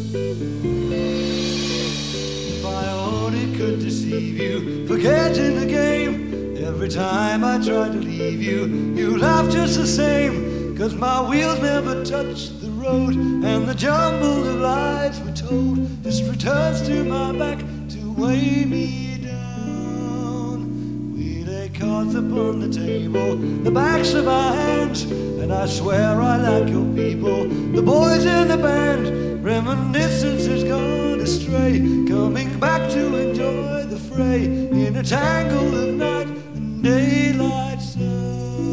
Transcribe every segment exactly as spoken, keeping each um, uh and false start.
If I only could deceive you, forgetting the game. Every time I try to leave you, you laugh just the same. Cause my wheels never touch the road, and the jumble of lies we're told just returns to my back to weigh me down. We lay cards upon the table, the backs of our hands, and I swear I like your people, the boys in the band. Reminiscence has gone astray, coming back to enjoy the fray in a tangle of night and daylight sun.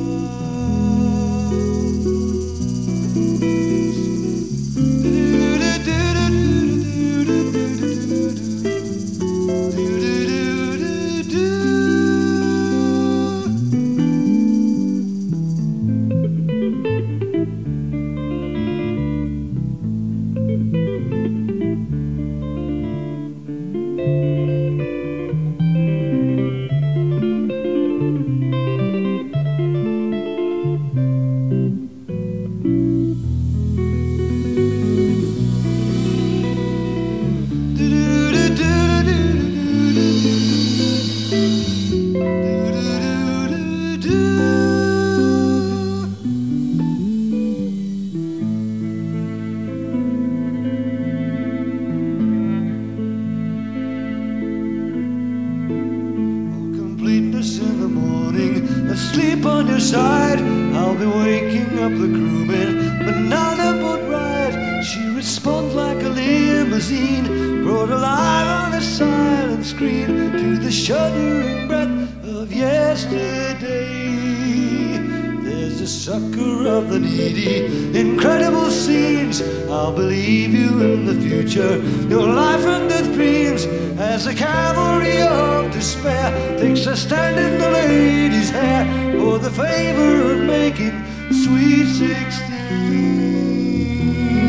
In the morning, asleep on your side, I'll be waking up the crewman, but none aboard ride. She responds like a limousine, brought alive on a silent screen to the shuddering breath of yesterday. There's a sucker of the needy, incredible scenes. I'll believe you in the future, your life and death dreams, as the cavalry of despair takes a stand in the lady's hair for the favor of making sweet sixteen.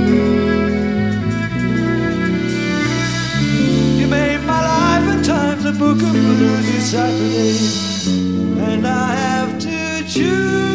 You made my life and times a book of blues Saturday, and I have to choose.